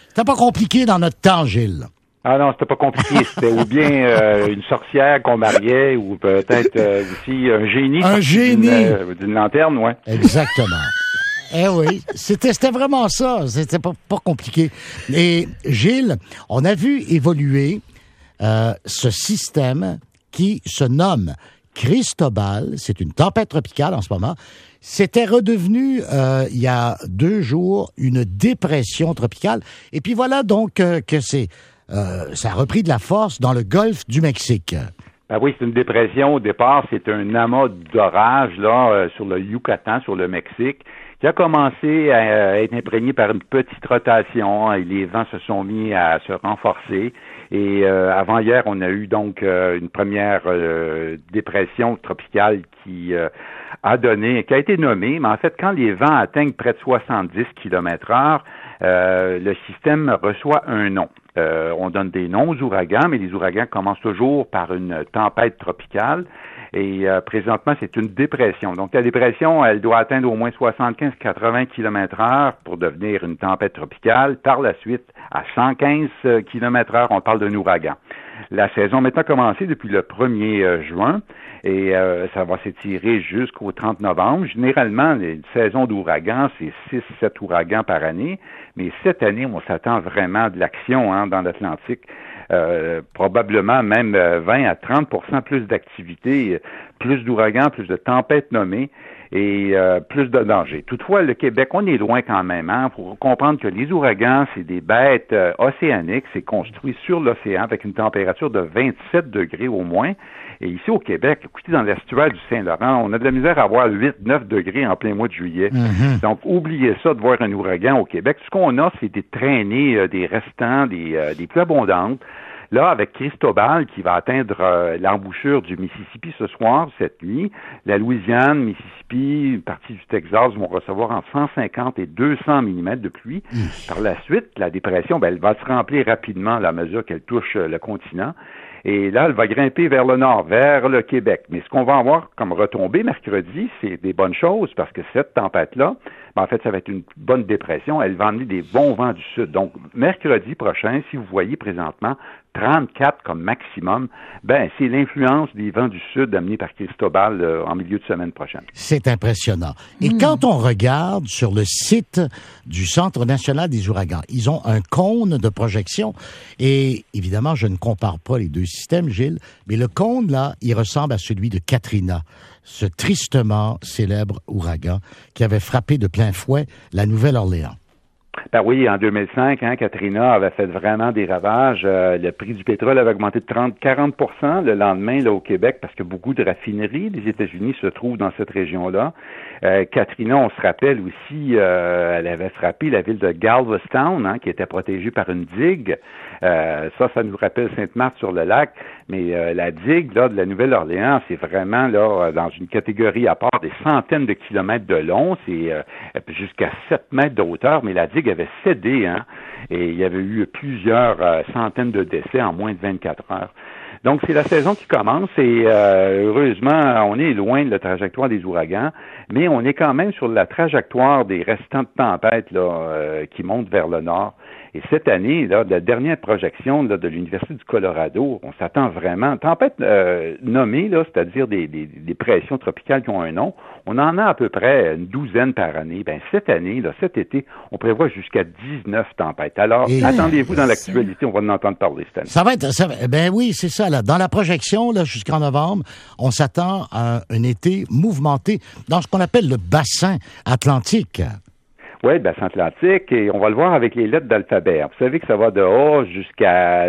C'était pas compliqué dans notre temps, Gilles. Ah non, c'était pas compliqué. C'était ou bien une sorcière qu'on mariait, ou peut-être aussi un génie. Un génie. D'une lanterne, ouais. Exactement. Eh oui, c'était vraiment ça. C'était pas compliqué. Et Gilles, on a vu évoluer ce système qui se nomme Cristobal. C'est une tempête tropicale en ce moment. C'était redevenu, il y a 2 jours, une dépression tropicale. Et puis voilà donc que ça a repris de la force dans le golfe du Mexique. Ben oui, c'est une dépression. Au départ, c'est un amas d'orage là sur le Yucatan, sur le Mexique, qui a commencé à être imprégné par une petite rotation, et les vents se sont mis à se renforcer. Et avant-hier, on a eu donc une première dépression tropicale qui qui a été nommée, mais en fait, quand les vents atteignent près de 70 km/h, le système reçoit un nom. On donne des noms aux ouragans, mais les ouragans commencent toujours par une tempête tropicale. Et présentement, c'est une dépression. Donc, la dépression, elle doit atteindre au moins 75-80 km/h pour devenir une tempête tropicale. Par la suite, à 115 km/h, on parle d'un ouragan. La saison a maintenant commencé depuis le 1er juin et ça va s'étirer jusqu'au 30 novembre. Généralement, les saisons d'ouragans, c'est 6-7 ouragans par année. Mais cette année, on s'attend vraiment de l'action dans l'Atlantique. Probablement même 20 à 30% plus d'activité, plus d'ouragans, plus de tempêtes nommées et plus de dangers. Toutefois, le Québec, on est loin quand même. Pour comprendre que les ouragans, c'est des bêtes océaniques, c'est construit sur l'océan avec une température de 27 degrés au moins. Et ici au Québec, écoutez, dans l'estuaire du Saint-Laurent, on a de la misère à avoir 8-9 degrés en plein mois de juillet. Mm-hmm. Donc, oubliez ça de voir un ouragan au Québec. Ce qu'on a, c'est des traînées, des restants, des pluies abondantes. Là, avec Cristobal, qui va atteindre l'embouchure du Mississippi ce soir, cette nuit, la Louisiane, Mississippi, une partie du Texas vont recevoir entre 150 et 200 mm de pluie. Par la suite, la dépression, elle va se remplir rapidement à la mesure qu'elle touche le continent. Et là, elle va grimper vers le nord, vers le Québec. Mais ce qu'on va avoir comme retombée mercredi, c'est des bonnes choses parce que cette tempête-là, en fait, ça va être une bonne dépression. Elle va amener des bons vents du sud. Donc, mercredi prochain, si vous voyez présentement 34 comme maximum, c'est l'influence des vents du sud amenés par Cristobal en milieu de semaine prochaine. C'est impressionnant. Et quand on regarde sur le site du Centre national des ouragans, ils ont un cône de projection. Et évidemment, je ne compare pas les deux systèmes, Gilles, mais le cône, là, il ressemble à celui de Katrina, ce tristement célèbre ouragan qui avait frappé de plein fouet la Nouvelle-Orléans. Ben oui, en 2005, Katrina avait fait vraiment des ravages. Le prix du pétrole avait augmenté de 30-40% le lendemain là, au Québec parce que beaucoup de raffineries des États-Unis se trouvent dans cette région-là. Katrina, on se rappelle aussi, elle avait frappé la ville de Galveston, qui était protégée par une digue. Ça nous rappelle Sainte-Marthe-sur-le-Lac. Mais la digue là de la Nouvelle-Orléans, c'est vraiment là dans une catégorie à part, des centaines de kilomètres de long, c'est jusqu'à 7 mètres de hauteur, mais la digue avait cédé, et il y avait eu plusieurs centaines de décès en moins de 24 heures. Donc, c'est la saison qui commence et heureusement, on est loin de la trajectoire des ouragans, mais on est quand même sur la trajectoire des restants de tempêtes là, qui montent vers le nord. Et cette année, là, de la dernière projection là, de l'Université du Colorado, on s'attend vraiment, tempête nommée, là, c'est-à-dire des pressions tropicales qui ont un nom, on en a à peu près une douzaine par année. Cette année, là, cet été, on prévoit jusqu'à 19 tempêtes. Alors, attendez-vous dans l'actualité, on va en entendre parler cette année. Oui, c'est ça. Là. Dans la projection, là, jusqu'en novembre, on s'attend à un été mouvementé dans ce qu'on appelle le bassin atlantique. Oui, le bassin atlantique, et on va le voir avec les lettres d'alphabet. Vous savez que ça va de A jusqu'à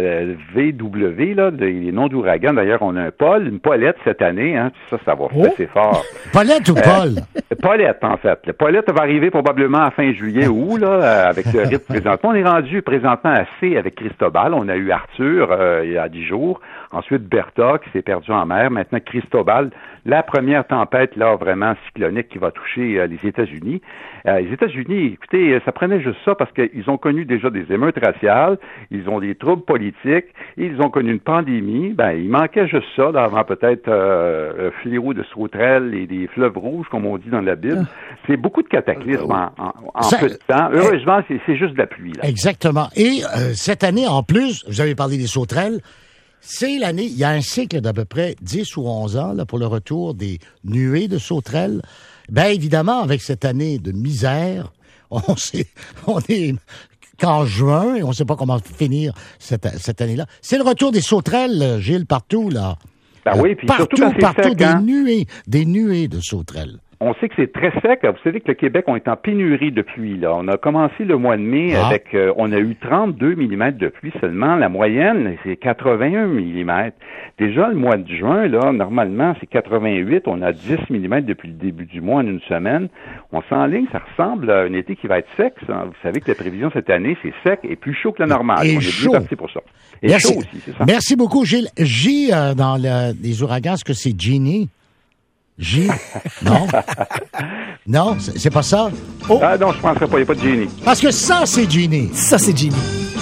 VW, là, les noms d'ouragans. D'ailleurs, on a un Paul, une Paulette cette année, ça va assez fort. Paulette ou Paul? Paulette, en fait. Le Paulette va arriver probablement à fin juillet ou là, avec le rythme présentement. On est rendu présentement à C avec Cristobal. On a eu Arthur il y a 10 jours. Ensuite, Bertha qui s'est perdu en mer. Maintenant, Cristobal, la première tempête là vraiment cyclonique qui va toucher les États-Unis. Les États-Unis, oui, écoutez, ça prenait juste ça parce qu'ils ont connu déjà des émeutes raciales, ils ont des troubles politiques, ils ont connu une pandémie. Ben, il manquait juste ça, avant peut-être le fléau de sauterelles et des fleuves rouges, comme on dit dans la Bible. C'est beaucoup de cataclysmes en peu de temps. Heureusement, c'est juste de la pluie. Là. Exactement. Et cette année, en plus, vous avez parlé des sauterelles, c'est l'année, il y a un cycle d'à peu près 10 ou 11 ans là, pour le retour des nuées de sauterelles. Bien évidemment, avec cette année de misère, on est qu'en juin et on ne sait pas comment finir cette année-là. C'est le retour des sauterelles, Gilles, partout, là. Ben oui, puis surtout quand c'est sec, des nuées de sauterelles. On sait que c'est très sec. Vous savez que le Québec, on est en pénurie de pluie. Là. On a commencé le mois de mai avec... on a eu 32 mm de pluie seulement. La moyenne, c'est 81 mm. Déjà, le mois de juin, là, normalement, c'est 88. On a 10 mm depuis le début du mois en une semaine. On s'enligne, ça ressemble à un été qui va être sec. Ça. Vous savez que la prévision cette année, c'est sec et plus chaud que la normale. Et on chaud. est bien parti pour ça. Et Merci. chaud aussi, c'est ça. Merci beaucoup, Gilles. J, dans les ouragans, est-ce que c'est Ginny? J? Non? Non? C'est pas ça? Oh! Ah non, je ne penserais pas. Il n'y a pas de génie. Parce que ça, c'est Ginny. Ça, c'est Ginny.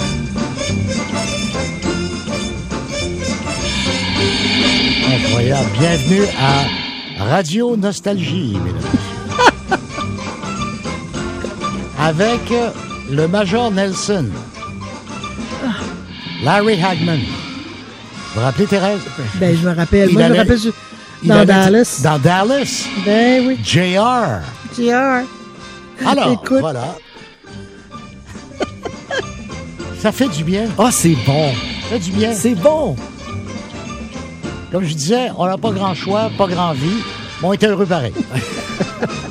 Incroyable. Bienvenue à Radio Nostalgie, mesdames. Avec le Major Nelson. Larry Hagman. Vous vous rappelez, Thérèse? Ben, je me rappelle. Moi, je me rappelle dans Dallas. Dans Dallas? Ben oui. JR. JR. Alors, écoute. voilà. Ça fait du bien. Ah, c'est bon. Ça fait du bien. C'est bon. Comme je disais, on n'a pas grand choix, pas grand vie, mais on est heureux pareil.